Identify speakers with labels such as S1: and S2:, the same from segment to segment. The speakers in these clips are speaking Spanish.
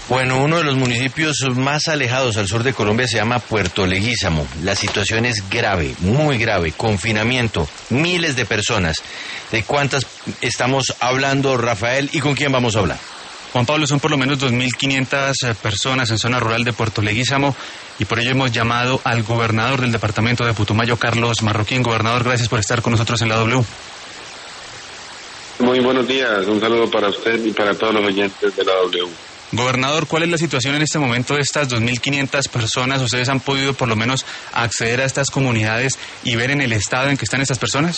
S1: Bueno, uno de los municipios más alejados al sur de Colombia se llama Puerto Leguízamo. La situación es grave, muy grave, confinamiento, miles de personas. ¿De cuántas estamos hablando, Rafael, y con quién vamos a hablar?
S2: Juan Pablo, son por lo menos 2.500 personas en zona rural de Puerto Leguízamo y por ello hemos llamado al gobernador del departamento de Putumayo, Carlos Marroquín. Gobernador, gracias por estar con nosotros en la W.
S3: Muy buenos días, un saludo para usted y para todos los oyentes de la W.
S2: Gobernador, ¿cuál es la situación en este momento de estas 2.500 personas? ¿Ustedes han podido por lo menos acceder a estas comunidades y ver en el estado en que están estas personas?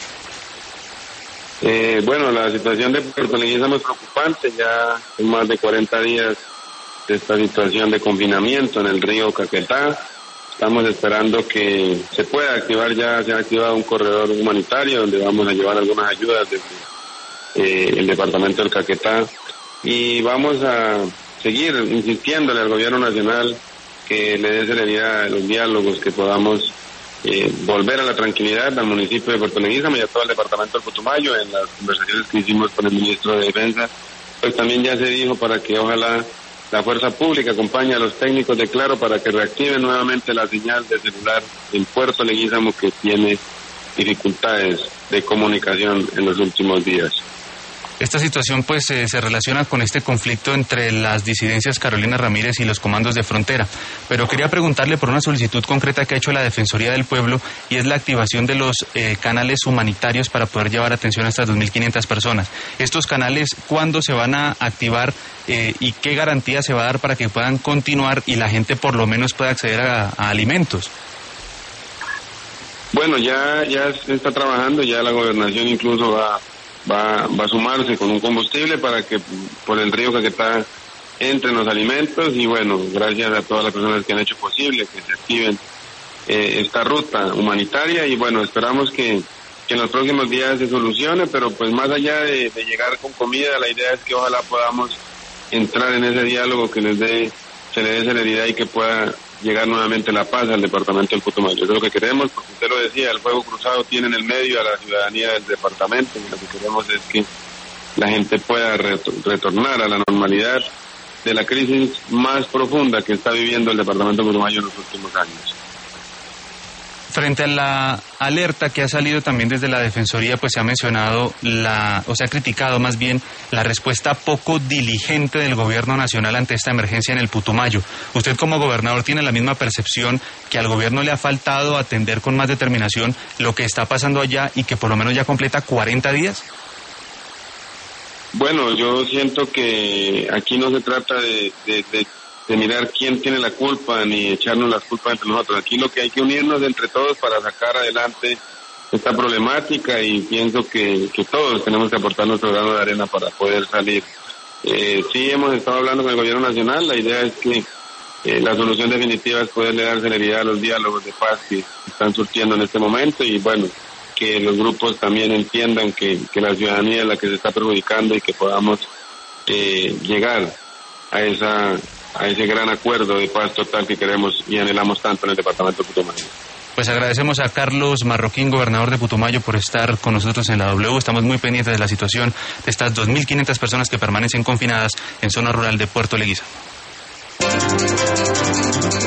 S3: Bueno, la situación de Puerto Leguízamo es preocupante, ya son más de 40 días de esta situación de confinamiento en el río Caquetá. Estamos esperando que se pueda activar, ya se ha activado un corredor humanitario donde vamos a llevar algunas ayudas desde el departamento del Caquetá. Y vamos a seguir insistiéndole al gobierno nacional que le dé celeridad a los diálogos, que podamos volver a la tranquilidad al municipio de Puerto Leguízamo y a todo el departamento del Putumayo. En las conversaciones que hicimos con el ministro de Defensa, pues también ya se dijo para que ojalá la fuerza pública acompañe a los técnicos de Claro para que reactiven nuevamente la señal de celular en Puerto Leguízamo, que tiene dificultades de comunicación en los últimos días.
S2: Esta situación pues se relaciona con este conflicto entre las disidencias Carolina Ramírez y los comandos de frontera, pero quería preguntarle por una solicitud concreta que ha hecho la Defensoría del Pueblo y es la activación de los canales humanitarios para poder llevar atención a estas 2.500 personas. Estos canales, ¿cuándo se van a activar y qué garantía se va a dar para que puedan continuar y la gente por lo menos pueda acceder a alimentos?
S3: Bueno, ya se está trabajando, ya la gobernación incluso va a sumarse con un combustible para que por el río Caquetá entren los alimentos y bueno, gracias a todas las personas que han hecho posible que se activen esta ruta humanitaria y bueno, esperamos que en los próximos días se solucione, pero pues más allá de llegar con comida, la idea es que ojalá podamos entrar en ese diálogo que se le dé celeridad y que pueda llegar nuevamente la paz al departamento del Putumayo. Eso es lo que queremos, porque usted lo decía, el fuego cruzado tiene en el medio a la ciudadanía del departamento y lo que queremos es que la gente pueda retornar a la normalidad de la crisis más profunda que está viviendo el departamento del Putumayo en los últimos años.
S2: Frente a la alerta que ha salido también desde la Defensoría, pues se ha mencionado se ha criticado más bien la respuesta poco diligente del gobierno nacional ante esta emergencia en el Putumayo. ¿Usted como gobernador tiene la misma percepción que al gobierno le ha faltado atender con más determinación lo que está pasando allá y que por lo menos ya completa 40 días?
S3: Bueno, yo siento que aquí no se trata de mirar quién tiene la culpa ni echarnos las culpas entre nosotros. Aquí lo que hay que unirnos entre todos para sacar adelante esta problemática y pienso que todos tenemos que aportar nuestro grano de arena para poder salir. Sí hemos estado hablando con el gobierno nacional, la idea es que la solución definitiva es poderle dar celeridad a los diálogos de paz que están surgiendo en este momento y bueno, que los grupos también entiendan que la ciudadanía es la que se está perjudicando y que podamos llegar a ese gran acuerdo de paz total que queremos y anhelamos tanto en el departamento de Putumayo.
S2: Pues agradecemos a Carlos Marroquín, gobernador de Putumayo, por estar con nosotros en la W. Estamos muy pendientes de la situación de estas 2.500 personas que permanecen confinadas en zona rural de Puerto Leguízamo.